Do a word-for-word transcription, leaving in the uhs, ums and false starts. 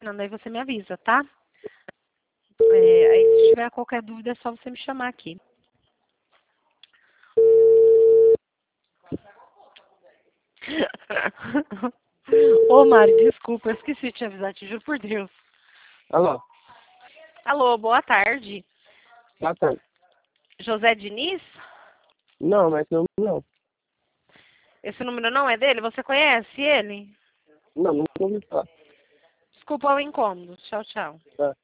Aí você me avisa, tá? É, aí se tiver qualquer dúvida é só você me chamar aqui. Ô, Mari, desculpa, eu esqueci de te avisar, te juro por Deus. Alô? Alô, boa tarde. Boa tarde. José Diniz? Não, mas eu não. Esse número não é dele? Você conhece ele? Não, nunca ouvi falar. Desculpa o incômodo. Tchau, tchau. Tá.